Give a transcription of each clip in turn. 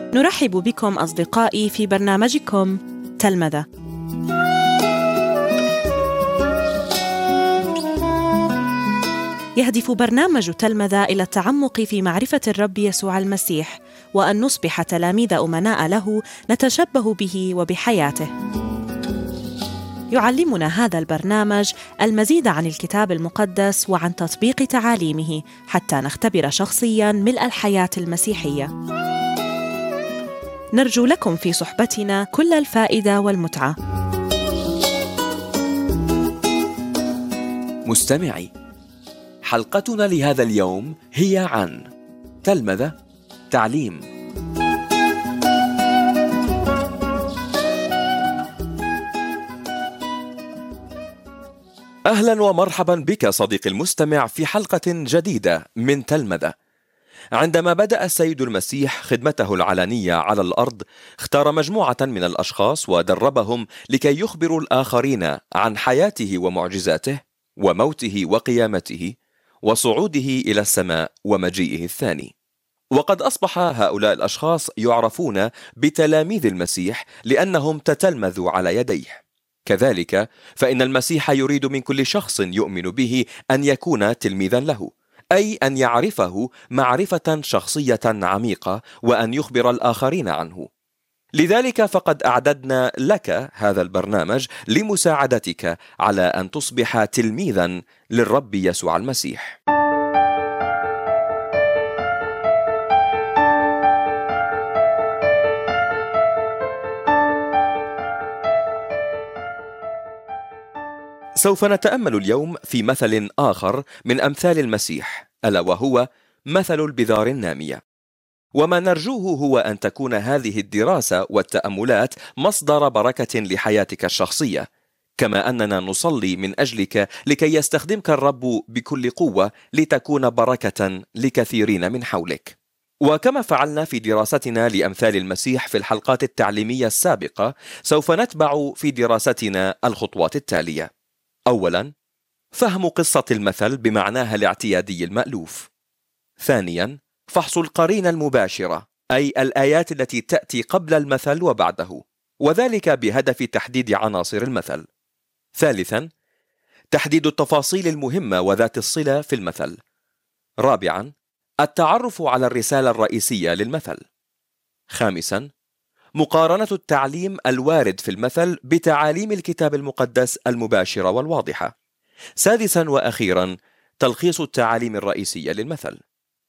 نرحب بكم أصدقائي في برنامجكم تلمذة. يهدف برنامج تلمذة إلى التعمق في معرفة الرب يسوع المسيح، وأن نصبح تلاميذ أمناء له نتشبه به وبحياته. يعلمنا هذا البرنامج المزيد عن الكتاب المقدس وعن تطبيق تعاليمه حتى نختبر شخصياً ملء الحياة المسيحية. نرجو لكم في صحبتنا كل الفائدة والمتعة. مستمعي، حلقتنا لهذا اليوم هي عن تلمذة، تعليم. أهلا ومرحبا بك صديقي المستمع في حلقة جديدة من تلمذة. عندما بدأ السيد المسيح خدمته العلنية على الأرض، اختار مجموعة من الأشخاص ودربهم لكي يخبروا الآخرين عن حياته ومعجزاته وموته وقيامته وصعوده إلى السماء ومجيئه الثاني. وقد أصبح هؤلاء الأشخاص يعرفون بتلاميذ المسيح لأنهم تتلمذوا على يديه. كذلك فإن المسيح يريد من كل شخص يؤمن به أن يكون تلميذا له، أي أن يعرفه معرفة شخصية عميقة وأن يخبر الآخرين عنه. لذلك فقد أعددنا لك هذا البرنامج لمساعدتك على أن تصبح تلميذا للرب يسوع المسيح. سوف نتأمل اليوم في مثل آخر من أمثال المسيح، ألا وهو مثل البذار النامية. وما نرجوه هو أن تكون هذه الدراسة والتأملات مصدر بركة لحياتك الشخصية، كما أننا نصلي من أجلك لكي يستخدمك الرب بكل قوة لتكون بركة لكثيرين من حولك. وكما فعلنا في دراستنا لأمثال المسيح في الحلقات التعليمية السابقة، سوف نتبع في دراستنا الخطوات التالية. أولاً، فهم قصة المثل بمعناها الاعتيادي المألوف. ثانياً، فحص القرينة المباشرة، أي الآيات التي تأتي قبل المثل وبعده، وذلك بهدف تحديد عناصر المثل. ثالثاً، تحديد التفاصيل المهمة وذات الصلة في المثل. رابعاً، التعرف على الرسالة الرئيسية للمثل. خامساً، مقارنة التعليم الوارد في المثل بتعاليم الكتاب المقدس المباشرة والواضحة. سادساً وأخيراً، تلخيص التعاليم الرئيسية للمثل.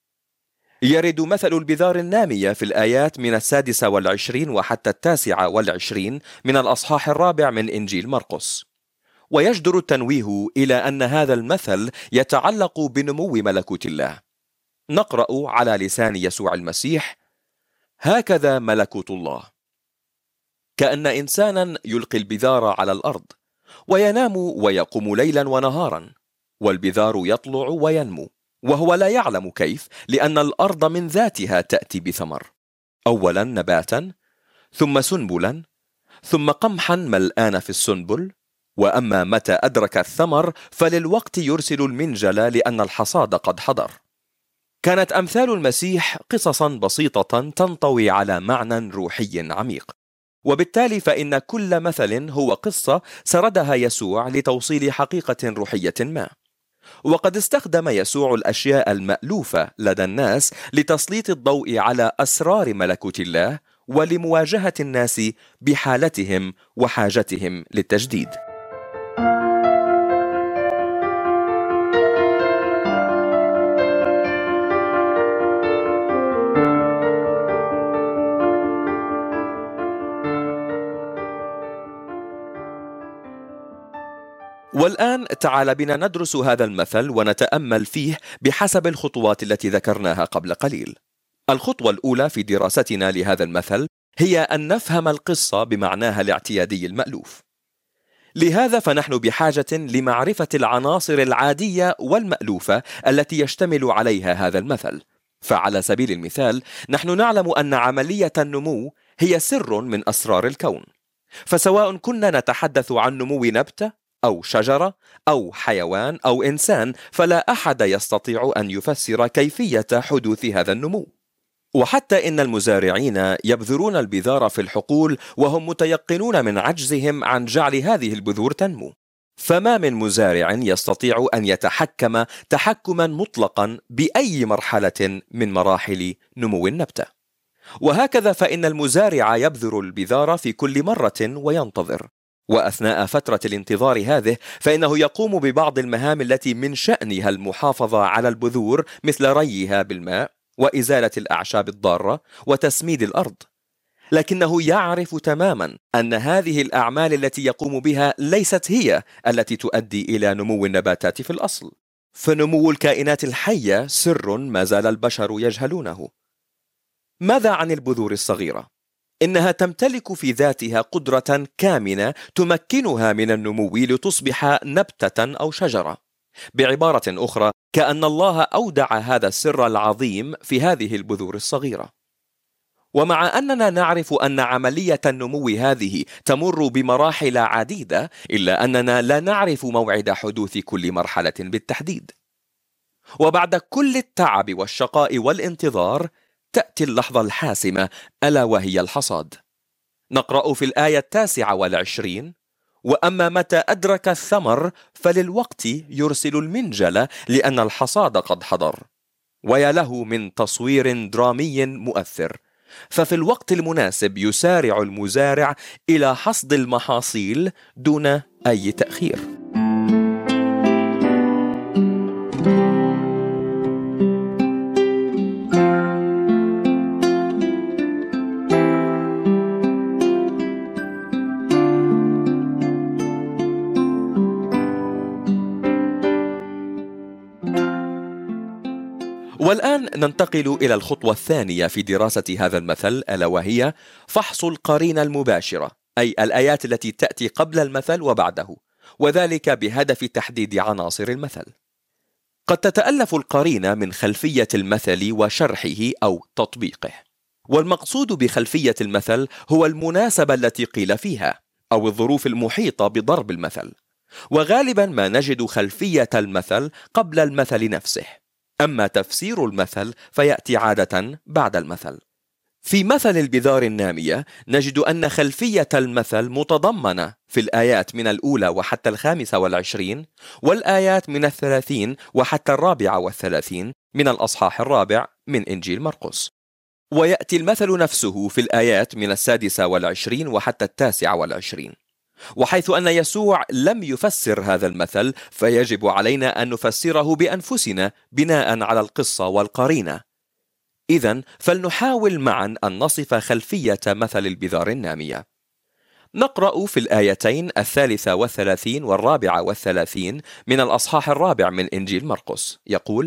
يرد مثل البذار النامية في الآيات من 26 وحتى 29 من الأصحاح 4 من إنجيل مرقس. ويجدر التنويه إلى أن هذا المثل يتعلق بنمو ملكوت الله. نقرأ على لسان يسوع المسيح: هكذا ملكوت الله، كأن إنسانا يلقي البذار على الأرض، وينام ويقوم ليلا ونهارا، والبذار يطلع وينمو، وهو لا يعلم كيف، لأن الأرض من ذاتها تأتي بثمر، أولا نباتا، ثم سنبلا، ثم قمحا ملآن في السنبل، وأما متى أدرك الثمر فللوقت يرسل المنجل لأن الحصاد قد حضر. كانت أمثال المسيح قصصا بسيطة تنطوي على معنى روحي عميق، وبالتالي فإن كل مثل هو قصة سردها يسوع لتوصيل حقيقة روحية ما. وقد استخدم يسوع الأشياء المألوفة لدى الناس لتسليط الضوء على أسرار ملكوت الله ولمواجهة الناس بحالتهم وحاجتهم للتجديد. والآن تعال بنا ندرس هذا المثل ونتأمل فيه بحسب الخطوات التي ذكرناها قبل قليل. الخطوة الأولى في دراستنا لهذا المثل هي أن نفهم القصة بمعناها الاعتيادي المألوف. لهذا فنحن بحاجة لمعرفة العناصر العادية والمألوفة التي يشتمل عليها هذا المثل. فعلى سبيل المثال، نحن نعلم أن عملية النمو هي سر من أسرار الكون. فسواء كنا نتحدث عن نمو نبتة أو شجرة أو حيوان أو إنسان، فلا أحد يستطيع أن يفسر كيفية حدوث هذا النمو. وحتى إن المزارعين يبذرون البذار في الحقول وهم متيقنون من عجزهم عن جعل هذه البذور تنمو. فما من مزارع يستطيع أن يتحكم تحكما مطلقا بأي مرحلة من مراحل نمو النبتة. وهكذا فإن المزارع يبذر البذار في كل مرة وينتظر، وأثناء فترة الانتظار هذه فإنه يقوم ببعض المهام التي من شأنها المحافظة على البذور، مثل ريها بالماء وإزالة الأعشاب الضارة وتسميد الأرض. لكنه يعرف تماما أن هذه الأعمال التي يقوم بها ليست هي التي تؤدي إلى نمو النباتات في الأصل، فنمو الكائنات الحية سر ما زال البشر يجهلونه. ماذا عن البذور الصغيرة؟ إنها تمتلك في ذاتها قدرة كامنة تمكنها من النمو لتصبح نبتة أو شجرة. بعبارة أخرى، كأن الله أودع هذا السر العظيم في هذه البذور الصغيرة. ومع أننا نعرف أن عملية النمو هذه تمر بمراحل عديدة، إلا أننا لا نعرف موعد حدوث كل مرحلة بالتحديد. وبعد كل التعب والشقاء والانتظار تأتي اللحظة الحاسمة، ألا وهي الحصاد. نقرأ في الآية 29: وأما متى أدرك الثمر فللوقت يرسل المنجل لأن الحصاد قد حضر. ويا له من تصوير درامي مؤثر، ففي الوقت المناسب يسارع المزارع إلى حصد المحاصيل دون أي تأخير. والآن ننتقل إلى الخطوة الثانية في دراسة هذا المثل، ألا وهي فحص القرينة المباشرة، أي الآيات التي تأتي قبل المثل وبعده، وذلك بهدف تحديد عناصر المثل. قد تتألف القرينة من خلفية المثل وشرحه أو تطبيقه، والمقصود بخلفية المثل هو المناسبة التي قيل فيها أو الظروف المحيطة بضرب المثل، وغالبا ما نجد خلفية المثل قبل المثل نفسه، أما تفسير المثل فيأتي عادة بعد المثل. في مثل البذار النامية نجد أن خلفية المثل متضمنة في الآيات من 1 وحتى 25، والآيات من 30 وحتى 34 من الأصحاح 4 من إنجيل مرقس. ويأتي المثل نفسه في الآيات من 26 وحتى 29. وحيث أن يسوع لم يفسر هذا المثل، فيجب علينا أن نفسره بأنفسنا بناء على القصة والقرينة. إذن فلنحاول معا أن نصف خلفية مثل البذار النامية. نقرأ في الآيتين 33 و34 من الأصحاح 4 من إنجيل مرقس. يقول: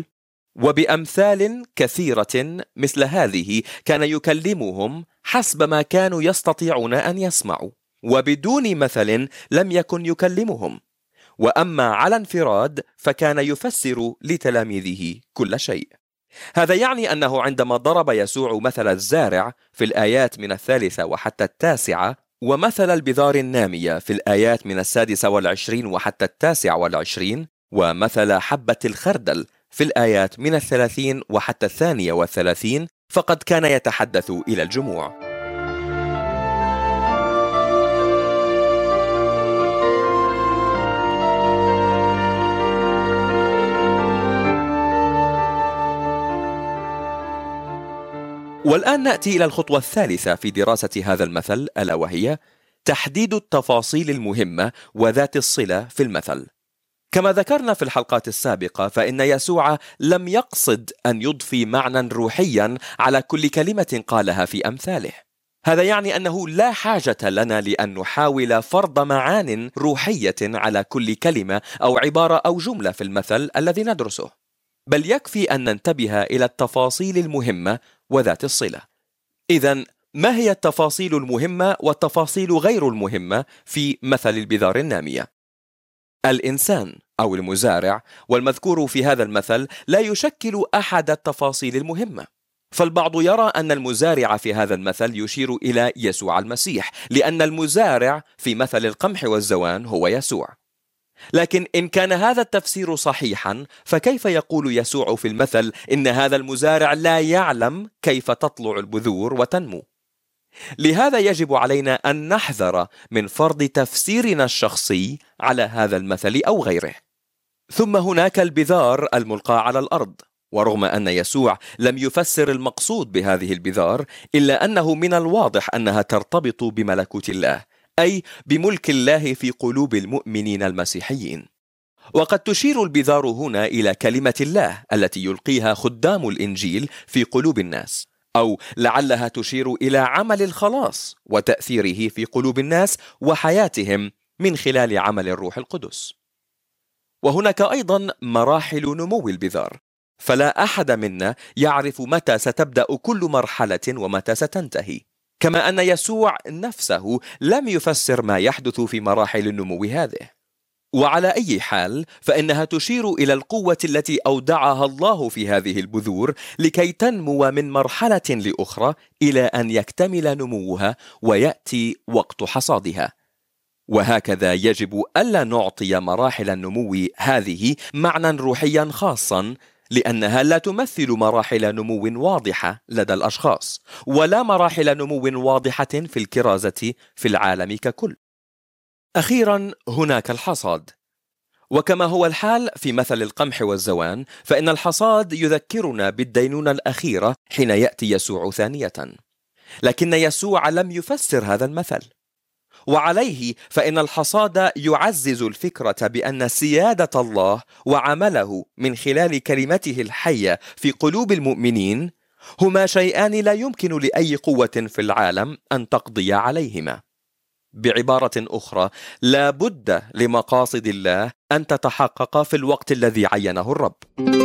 وبأمثال كثيرة مثل هذه كان يكلمهم حسب ما كانوا يستطيعون أن يسمعوا، وبدون مثل لم يكن يكلمهم، وأما على انفراد فكان يفسر لتلاميذه كل شيء. هذا يعني أنه عندما ضرب يسوع مثل الزارع في الآيات من 3 وحتى 9، ومثل البذار النامية في الآيات من 26 وحتى 29، ومثل حبة الخردل في الآيات من 30 وحتى 32، فقد كان يتحدث إلى الجموع. والآن نأتي إلى الخطوة الثالثة في دراسة هذا المثل، ألا وهي تحديد التفاصيل المهمة وذات الصلة في المثل. كما ذكرنا في الحلقات السابقة، فإن يسوع لم يقصد أن يضفي معنى روحيا على كل كلمة قالها في أمثاله. هذا يعني أنه لا حاجة لنا لأن نحاول فرض معان روحية على كل كلمة أو عبارة أو جملة في المثل الذي ندرسه، بل يكفي أن ننتبه إلى التفاصيل المهمة وذات الصلة. إذن ما هي التفاصيل المهمة والتفاصيل غير المهمة في مثل البذار النامية؟ الإنسان أو المزارع والمذكور في هذا المثل لا يشكل أحد التفاصيل المهمة، فالبعض يرى أن المزارع في هذا المثل يشير إلى يسوع المسيح، لأن المزارع في مثل القمح والزوان هو يسوع. لكن إن كان هذا التفسير صحيحا، فكيف يقول يسوع في المثل إن هذا المزارع لا يعلم كيف تطلع البذور وتنمو؟ لهذا يجب علينا أن نحذر من فرض تفسيرنا الشخصي على هذا المثل أو غيره. ثم هناك البذار الملقاة على الأرض، ورغم أن يسوع لم يفسر المقصود بهذه البذار، إلا أنه من الواضح أنها ترتبط بملكوت الله، أي بملك الله في قلوب المؤمنين المسيحيين. وقد تشير البذار هنا إلى كلمة الله التي يلقيها خدام الإنجيل في قلوب الناس، أو لعلها تشير إلى عمل الخلاص وتأثيره في قلوب الناس وحياتهم من خلال عمل الروح القدس. وهناك أيضا مراحل نمو البذار، فلا أحد منا يعرف متى ستبدأ كل مرحلة ومتى ستنتهي، كما أن يسوع نفسه لم يفسر ما يحدث في مراحل النمو هذه. وعلى أي حال فإنها تشير إلى القوة التي أودعها الله في هذه البذور لكي تنمو من مرحلة لأخرى إلى أن يكتمل نموها ويأتي وقت حصادها. وهكذا يجب ألا نعطي مراحل النمو هذه معنى روحيا خاصا، لأنها لا تمثل مراحل نمو واضحة لدى الأشخاص، ولا مراحل نمو واضحة في الكرازة في العالم ككل. أخيرا هناك الحصاد، وكما هو الحال في مثل القمح والزوان، فإن الحصاد يذكرنا بالدينونة الأخيرة حين يأتي يسوع ثانية. لكن يسوع لم يفسر هذا المثل، وعليه فإن الحصاد يعزز الفكرة بأن سيادة الله وعمله من خلال كلمته الحية في قلوب المؤمنين هما شيئان لا يمكن لأي قوة في العالم أن تقضي عليهما. بعبارة أخرى، لا بد لمقاصد الله أن تتحقق في الوقت الذي عينه الرب.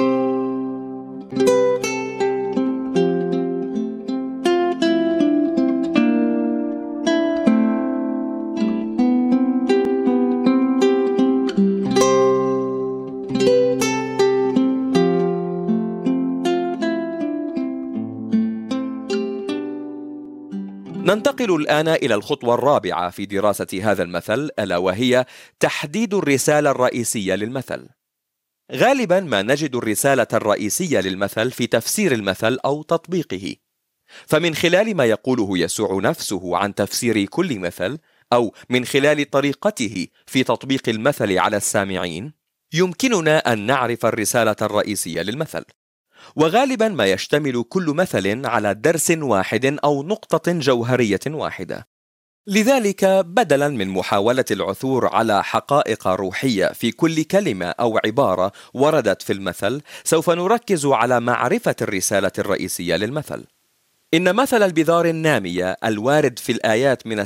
ننتقل الآن إلى الخطوة الرابعة في دراسة هذا المثل، ألا وهي تحديد الرسالة الرئيسية للمثل. غالبا ما نجد الرسالة الرئيسية للمثل في تفسير المثل أو تطبيقه، فمن خلال ما يقوله يسوع نفسه عن تفسير كل مثل، أو من خلال طريقته في تطبيق المثل على السامعين، يمكننا أن نعرف الرسالة الرئيسية للمثل. وغالبا ما يشتمل كل مثل على درس واحد أو نقطة جوهرية واحدة. لذلك بدلا من محاولة العثور على حقائق روحية في كل كلمة أو عبارة وردت في المثل، سوف نركز على معرفة الرسالة الرئيسية للمثل. إن مثل البذار النامية الوارد في الآيات من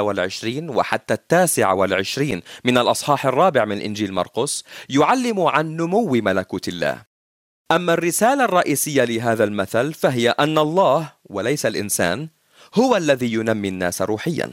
26 وحتى 29 من الأصحاح 4 من إنجيل مرقس يعلم عن نمو ملكوت الله. أما الرسالة الرئيسية لهذا المثل فهي أن الله وليس الإنسان هو الذي ينمي الناس روحيا،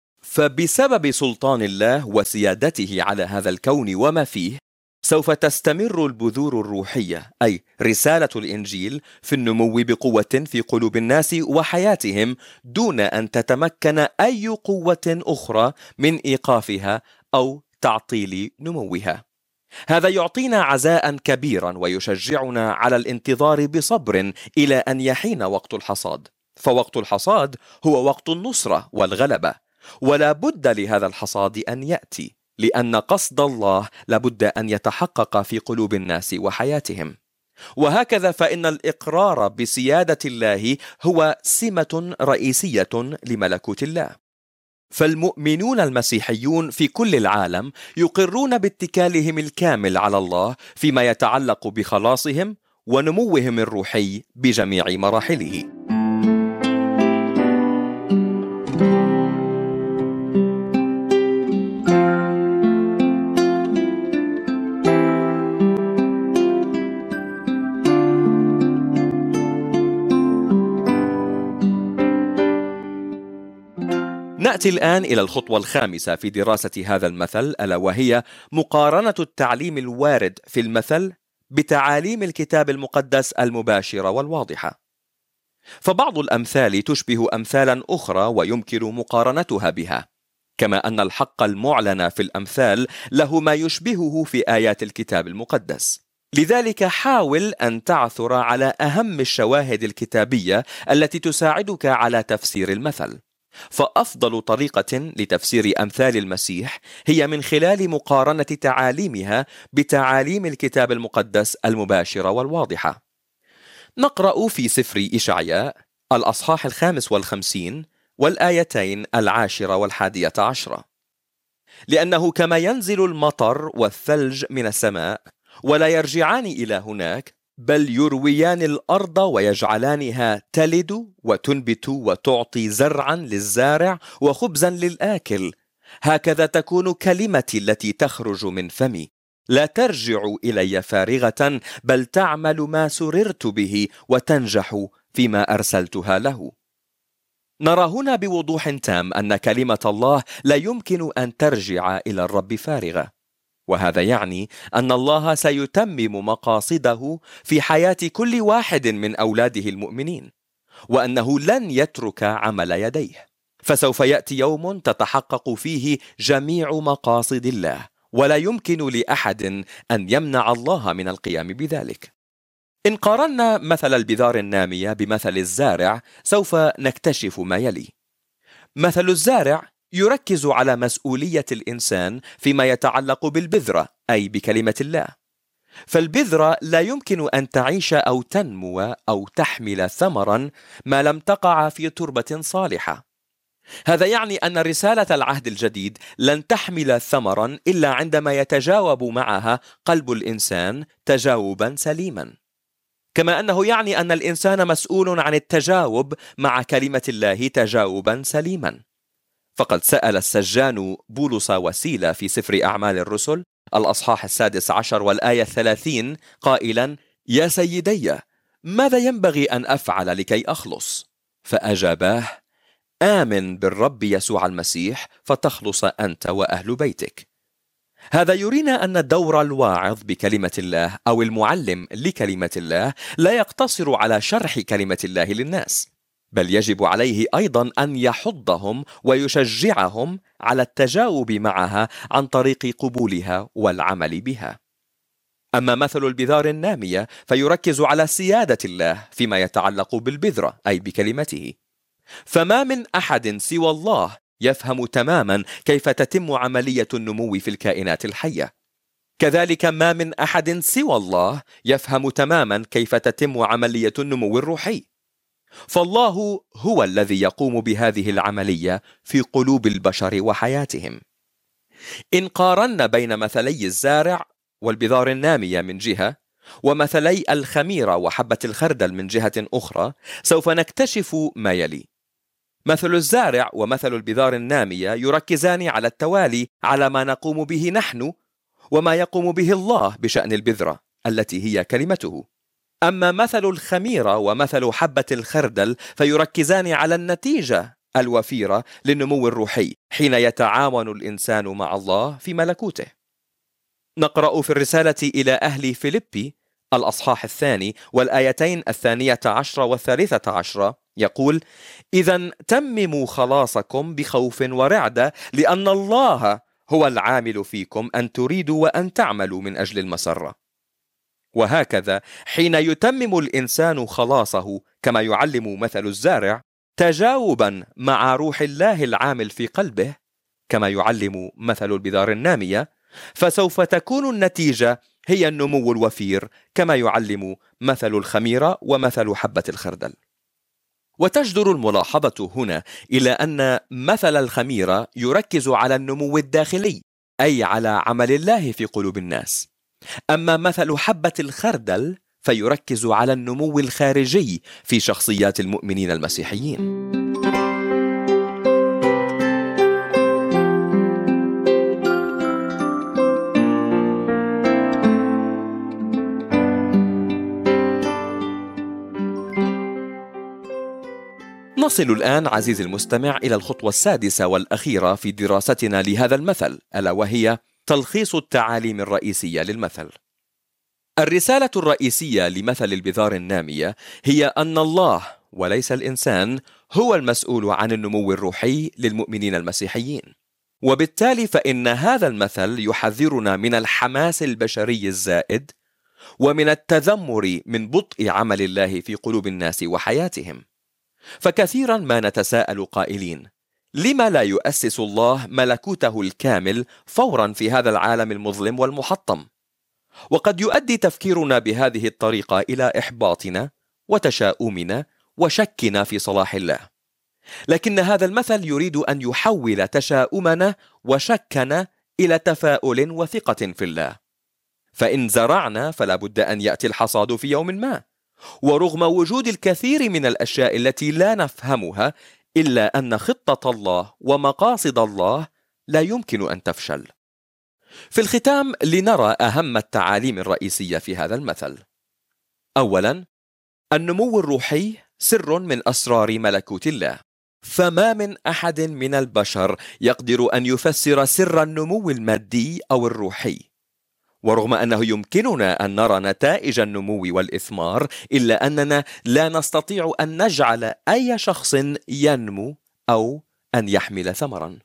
فبسبب سلطان الله وسيادته على هذا الكون وما فيه، سوف تستمر البذور الروحية أي رسالة الإنجيل في النمو بقوة في قلوب الناس وحياتهم، دون أن تتمكن أي قوة أخرى من إيقافها أو تعطيل نموها. هذا يعطينا عزاء كبيرا ويشجعنا على الانتظار بصبر إلى أن يحين وقت الحصاد، فوقت الحصاد هو وقت النصرة والغلبة، ولا بد لهذا الحصاد أن يأتي، لأن قصد الله لابد أن يتحقق في قلوب الناس وحياتهم. وهكذا فإن الإقرار بسيادة الله هو سمة رئيسية لملكوت الله. فالمؤمنون المسيحيون في كل العالم يقرون باتكالهم الكامل على الله فيما يتعلق بخلاصهم ونموهم الروحي بجميع مراحله. نأتي الآن إلى الخطوة الخامسة في دراسة هذا المثل، ألا وهي مقارنة التعليم الوارد في المثل بتعاليم الكتاب المقدس المباشرة والواضحة. فبعض الأمثال تشبه أمثالا أخرى ويمكن مقارنتها بها، كما أن الحق المعلن في الأمثال له ما يشبهه في آيات الكتاب المقدس. لذلك حاول أن تعثر على أهم الشواهد الكتابية التي تساعدك على تفسير المثل. فأفضل طريقة لتفسير أمثال المسيح هي من خلال مقارنة تعاليمها بتعاليم الكتاب المقدس المباشرة والواضحة. نقرأ في سفر إشعياء الأصحاح 55 والآيتين 10 و11: لأنه كما ينزل المطر والثلج من السماء ولا يرجعان إلى هناك، بل يرويان الأرض ويجعلانها تلد وتنبت وتعطي زرعا للزارع وخبزا للآكل، هكذا تكون كلمتي التي تخرج من فمي، لا ترجع إلي فارغة، بل تعمل ما سررت به وتنجح فيما أرسلتها له. نرى هنا بوضوح تام أن كلمة الله لا يمكن أن ترجع إلى الرب فارغة، وهذا يعني أن الله سيتمم مقاصده في حياة كل واحد من أولاده المؤمنين، وأنه لن يترك عمل يديه، فسوف يأتي يوم تتحقق فيه جميع مقاصد الله، ولا يمكن لأحد أن يمنع الله من القيام بذلك. إن قارنا مثل البذار النامية بمثل الزارع سوف نكتشف ما يلي. مثل الزارع يركز على مسؤولية الإنسان فيما يتعلق بالبذرة، أي بكلمة الله. فالبذرة لا يمكن أن تعيش أو تنمو أو تحمل ثمرا ما لم تقع في تربة صالحة. هذا يعني أن رسالة العهد الجديد لن تحمل ثمرا إلا عندما يتجاوب معها قلب الإنسان تجاوبا سليما، كما أنه يعني أن الإنسان مسؤول عن التجاوب مع كلمة الله تجاوبا سليما. فقد سأل السجان بولس وسيلة في سفر أعمال الرسل الأصحاح 16 والآية 30 قائلا: يا سيدي، ماذا ينبغي أن أفعل لكي أخلص؟ فأجاباه: آمن بالرب يسوع المسيح فتخلص أنت وأهل بيتك. هذا يرينا أن دور الواعظ بكلمة الله أو المعلم لكلمة الله لا يقتصر على شرح كلمة الله للناس، بل يجب عليه أيضا أن يحضهم ويشجعهم على التجاوب معها عن طريق قبولها والعمل بها. أما مثل البذار النامية فيركز على سيادة الله فيما يتعلق بالبذرة، أي بكلمته. فما من أحد سوى الله يفهم تماما كيف تتم عملية النمو في الكائنات الحية. كذلك ما من أحد سوى الله يفهم تماما كيف تتم عملية النمو الروحي. فالله هو الذي يقوم بهذه العملية في قلوب البشر وحياتهم. إن قارنا بين مثلي الزارع والبذار النامية من جهة، ومثلي الخميرة وحبة الخردل من جهة أخرى، سوف نكتشف ما يلي. مثل الزارع ومثل البذار النامية يركزان على التوالي على ما نقوم به نحن وما يقوم به الله بشأن البذرة التي هي كلمته. أما مثل الخميرة ومثل حبة الخردل فيركزان على النتيجة الوفيرة للنمو الروحي حين يتعاون الإنسان مع الله في ملكوته. نقرأ في الرسالة إلى أهل فيليبي الأصحاح 2 والآيتين 12 و13 يقول: إذن تمموا خلاصكم بخوف ورعدة، لأن الله هو العامل فيكم أن تريدوا وأن تعملوا من أجل المسرة. وهكذا حين يتمم الإنسان خلاصه كما يعلم مثل الزارع تجاوبا مع روح الله العامل في قلبه كما يعلم مثل البذار النامية، فسوف تكون النتيجة هي النمو الوفير كما يعلم مثل الخميرة ومثل حبة الخردل. وتجدر الملاحظة هنا إلى أن مثل الخميرة يركز على النمو الداخلي، أي على عمل الله في قلوب الناس. أما مثل حبة الخردل فيركز على النمو الخارجي في شخصيات المؤمنين المسيحيين. نصل الآن عزيزي المستمع إلى الخطوة السادسة والأخيرة في دراستنا لهذا المثل، ألا وهي تلخيص التعاليم الرئيسية للمثل. الرسالة الرئيسية لمثل البذار النامية هي أن الله وليس الإنسان هو المسؤول عن النمو الروحي للمؤمنين المسيحيين. وبالتالي فإن هذا المثل يحذرنا من الحماس البشري الزائد ومن التذمر من بطء عمل الله في قلوب الناس وحياتهم. فكثيرا ما نتساءل قائلين: لما لا يؤسس الله ملكوته الكامل فورا في هذا العالم المظلم والمحطم؟ وقد يؤدي تفكيرنا بهذه الطريقة إلى إحباطنا وتشاؤمنا وشكنا في صلاح الله. لكن هذا المثل يريد أن يحول تشاؤمنا وشكنا إلى تفاؤل وثقة في الله. فإن زرعنا فلا بد أن يأتي الحصاد في يوم ما، ورغم وجود الكثير من الأشياء التي لا نفهمها، إلا أن خطة الله ومقاصد الله لا يمكن أن تفشل. في الختام لنرى أهم التعاليم الرئيسية في هذا المثل. أولا، النمو الروحي سر من أسرار ملكوت الله، فما من أحد من البشر يقدر أن يفسر سر النمو المادي أو الروحي. ورغم أنه يمكننا أن نرى نتائج النمو والإثمار، إلا أننا لا نستطيع أن نجعل أي شخص ينمو أو أن يحمل ثمرا.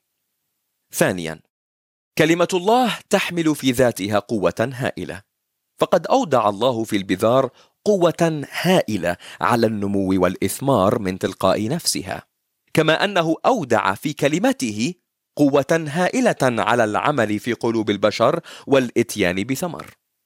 ثانيا، كلمة الله تحمل في ذاتها قوة هائلة، فقد أودع الله في البذار قوة هائلة على النمو والإثمار من تلقاء نفسها، كما أنه أودع في كلمته قوة هائلة على العمل في قلوب البشر والإتيان بثمر.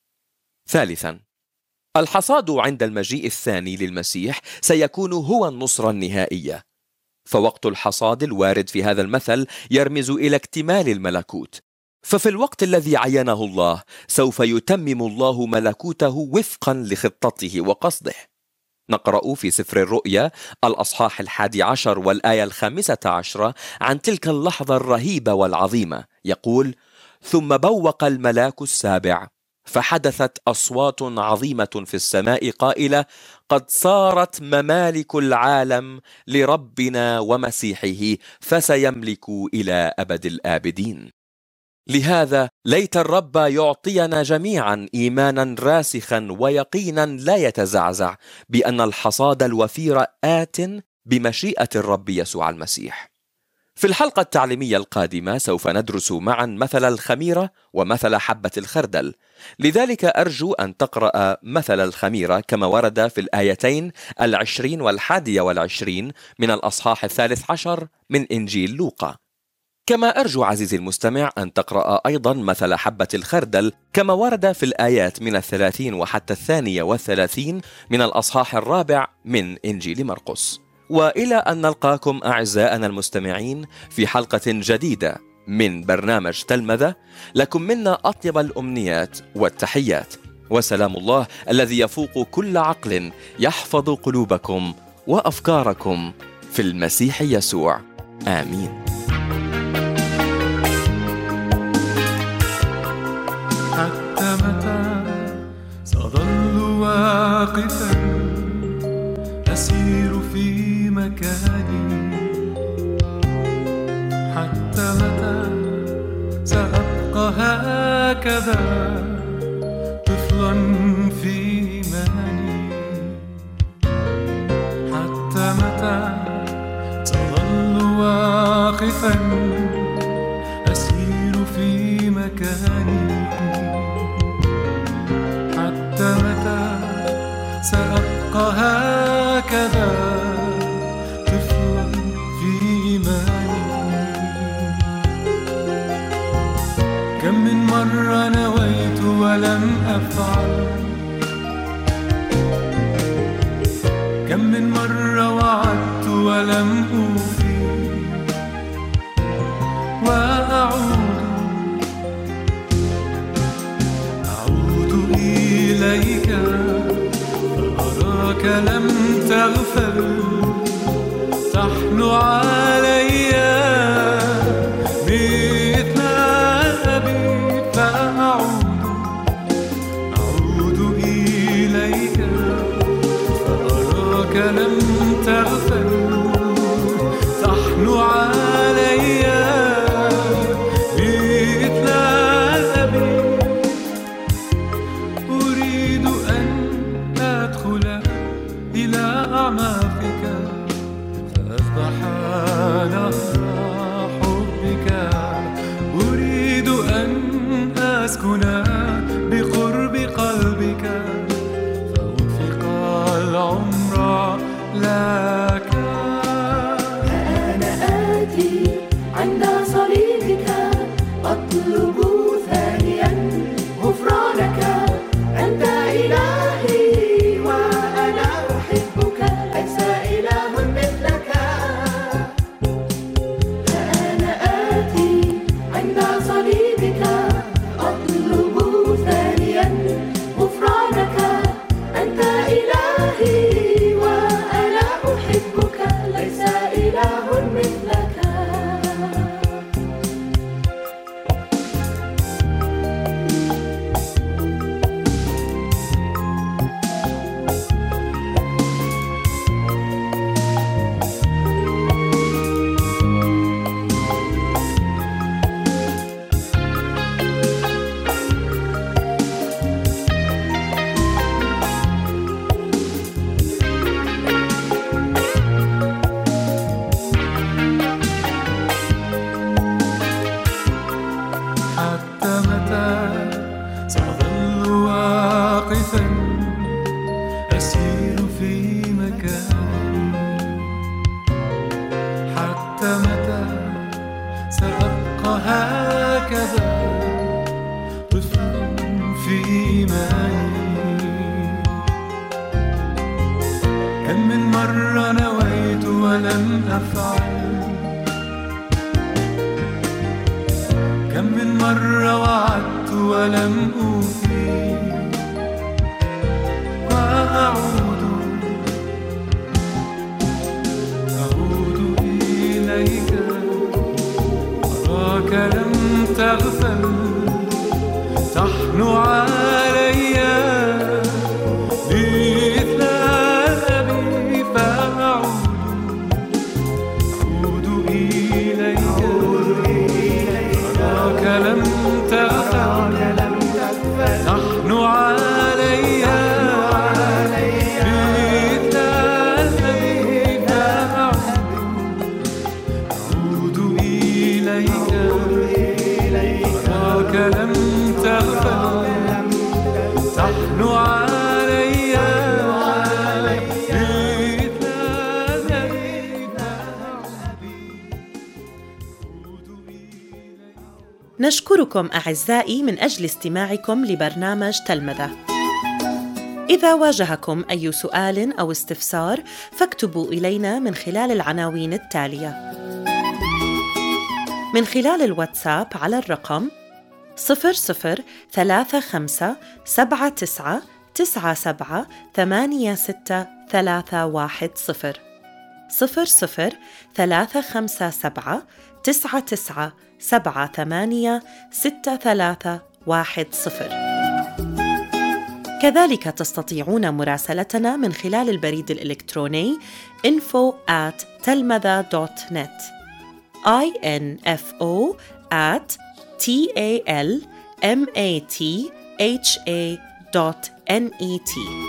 ثالثا، الحصاد عند المجيء الثاني للمسيح سيكون هو النصرة النهائية، فوقت الحصاد الوارد في هذا المثل يرمز إلى اكتمال الملكوت. ففي الوقت الذي عينه الله سوف يتمم الله ملكوته وفقا لخطته وقصده. نقرأ في سفر الرؤيا الأصحاح 11 والآية 15 عن تلك اللحظة الرهيبة والعظيمة، يقول: ثم بوق الملاك السابع، فحدثت أصوات عظيمة في السماء قائلة: قد صارت ممالك العالم لربنا ومسيحه، فسيملك إلى أبد الآبدين. لهذا ليت الرب يعطينا جميعا إيمانا راسخا ويقينا لا يتزعزع بأن الحصاد الوفير آت بمشيئة الرب يسوع المسيح. في الحلقة التعليمية القادمة سوف ندرس معا مثل الخميرة ومثل حبة الخردل، لذلك أرجو أن تقرأ مثل الخميرة كما ورد في الآيتين 20 و21 من الأصحاح 13 من إنجيل لوقا. كما أرجو عزيزي المستمع أن تقرأ أيضا مثل حبة الخردل كما ورد في الآيات من 30 وحتى 32 من الأصحاح 4 من إنجيل مرقس. وإلى أن نلقاكم أعزائنا المستمعين في حلقة جديدة من برنامج تلمذة، لكم منا أطيب الأمنيات والتحيات، وسلام الله الذي يفوق كل عقل يحفظ قلوبكم وأفكاركم في المسيح يسوع. آمين. حتى متى سأظل واقفا أسير في مكاني؟ حتى متى سأبقى هكذا طفلا في إيماني؟ حتى متى سأظل واقفا أسير في مكاني؟ حتى متى سأبقى هكذا طفلا في إيماني؟ كم من مرة نويت ولم أفعل، كم من مرة وعدت ولم أوفي، وأعود إليك فأراك لم تغفل، تحن علي مثل أبي، فأعود إليك فأراك لم تغفل، تحن علي مثل أبي. أريد أن أدخل إلى أعماقك فأسبح نهر حبك من مرة نويت ولم أفعل، كم من مرة وعدت ولم أوفي، وأعود إليك أراك لم تغفل تحن علي مثل أبي، فأعود إليك أراك لم تغفل تحن علي مثل أبي، فأعود إليك أراك لم تغفل تحن علي مثل أبي، فأعود إليك. نشكركم أعزائي من أجل استماعكم لبرنامج تلمذة. إذا واجهكم أي سؤال أو استفسار فاكتبوا إلينا من خلال العناوين التالية: من خلال الواتساب على الرقم 003579978631 003579978631. كذلك تستطيعون مراسلتنا من خلال البريد الإلكتروني info@talmadha.net info@talmatha.net.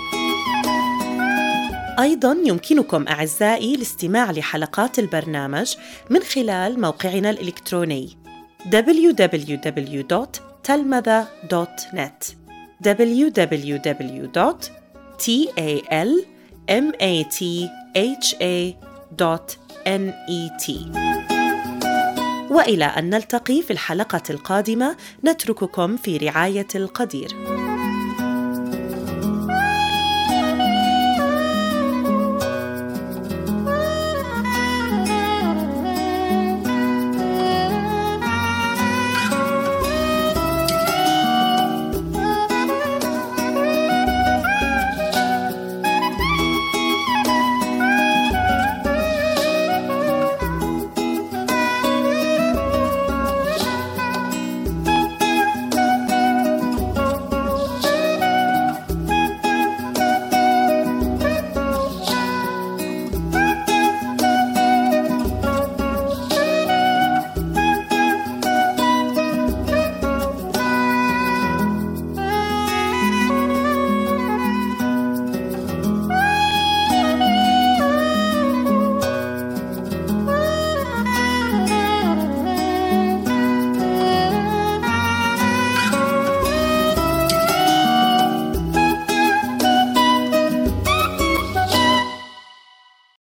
أيضاً يمكنكم أعزائي الاستماع لحلقات البرنامج من خلال موقعنا الإلكتروني www.talmadha.net www.talmatha.net. وإلى أن نلتقي في الحلقة القادمة نترككم في رعاية القدير.